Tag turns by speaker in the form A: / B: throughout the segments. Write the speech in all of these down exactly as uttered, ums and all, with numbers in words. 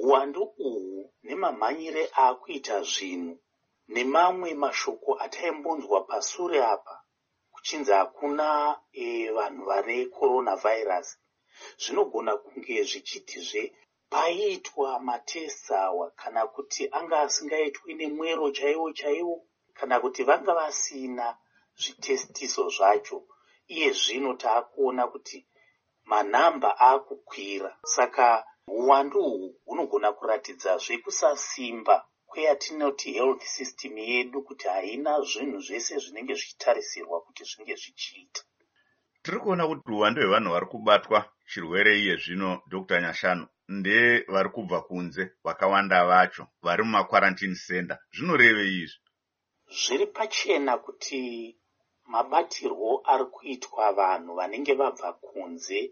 A: Uwandu uhu nemamhanyire akuita zvinhu nemamwe mashoko ataimbonzwa pasure apa kuchinzi hakuna e, vanhu vane coronavirus zvinogona kunge zvichitizve paiitwa matests awa kana kuti anga asingaitwi nemwero chaiwo chaiwo kana kuti vanga vasina zvitestiso zvacho. Iye zvino taakuona kuti manhamba akukwira, saka uwandu uhu hunogona kuratidzazve kusasimba kweyatinoti health system yedu, kuti haina zvinhu zvese zvinenge zvichitarisirwa kuti zvinge zvichiita.
B: Tiri kuona kuti uwandu hwevanhu vari kubatwa chirwere iye zvino, Dr Nyashanu, nde vari kubva kunze, vakawanda vacho vari mumakwarantini center. Zvinorevei izvi?
A: Zviri pachena kuti mabatirwo ari kuitwa vanhu vanenge vabva kunze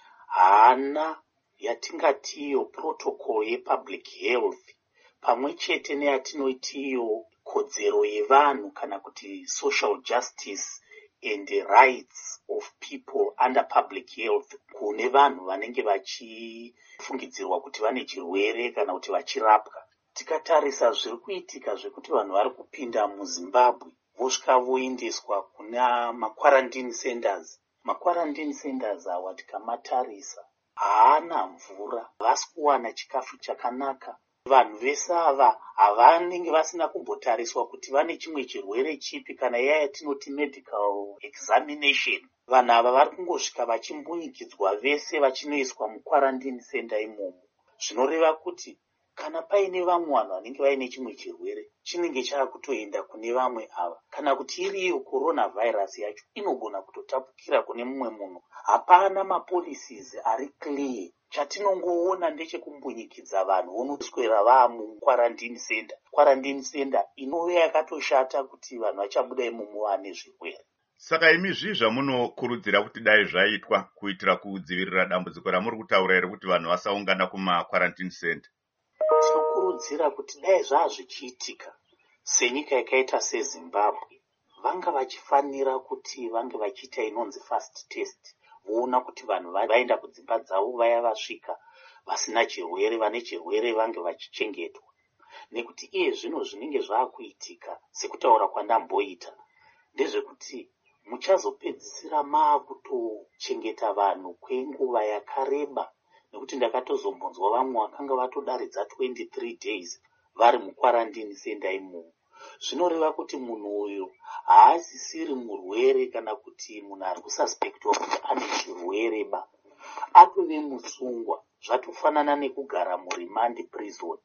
A: haana yatingatiyo protocol yepublic health pamwe chete neyatinoitiyo kodzero yevanhu kana kuti social justice and the rights of people under public health kune vanhu vanenge vachifungidzirwa kuti vane chirwere kana kuti vachirapwa. Tikatarisa zviri kuitika zvekuti vanhu vari kupinda muZimbabwe vosvika voendeswa kuna makwarantini centers. Makwarantini centers awa tikamatarisa haana mvura, havasi kuwana chikafu chakanaka. Vanhu vese ava havanenge vasina kumbotariswa kuti vane chimwe chirwere chipi kana iya yatinoti medical examination. Vanhu ava vari kungosvika vachimbunyikidzwa vese vachinoiswa mukwarantini center imomo. Zvinoreva kuti kana paine vamwe vanhu vanenge vaine chimwe chirwere chinenge chaakutoenda kune vamwe ava, kana kuti iriyo coronavirus yacho inogona kutotapukira kune mumwe munhu. Hapana mapolicies ari clear. Chatinongoona ndechekumbunyikidzwa vanhu vonoswera vaamukwarantini center. Quarantine center inova yakatoshata kuti vanhu vachabuda imomo vane zvirwere.
B: Saka imi zvizva munokurudzira kuti dai zvaitwa kuitira kudzivirira dambudziko ramuri kutaura here kuti vanhu vasaungana kumakwarantini center?
A: Tinokurudzira kuti dai zvazvichiitika senyika yakaita seZimbabwe, vanga vachifanira kuti vange vachiita inonzi fast test, voona kuti vanhu vaenda kudzimba dzavo vaya vasvika vasina chirwere, vane chirwere vange vachichengetwa. Nekuti iye zvino zvinenge zvaakuitika sekutaura kwandamboita ndezvekuti muchazopedzisira maakutochengeta vanhu kwenguva yakareba, nekuti ndakatozombonzwa vamwe vakanga vatodaridza twenty-three days vari mukwarantini center imomo. Zvinoreva kuti munhu uyu haasisiri murwere kana kuti munhu ari kususpektwa kuti ane chirwere ba, atove musungwa. Zvatofanana nekugara murimandi prison.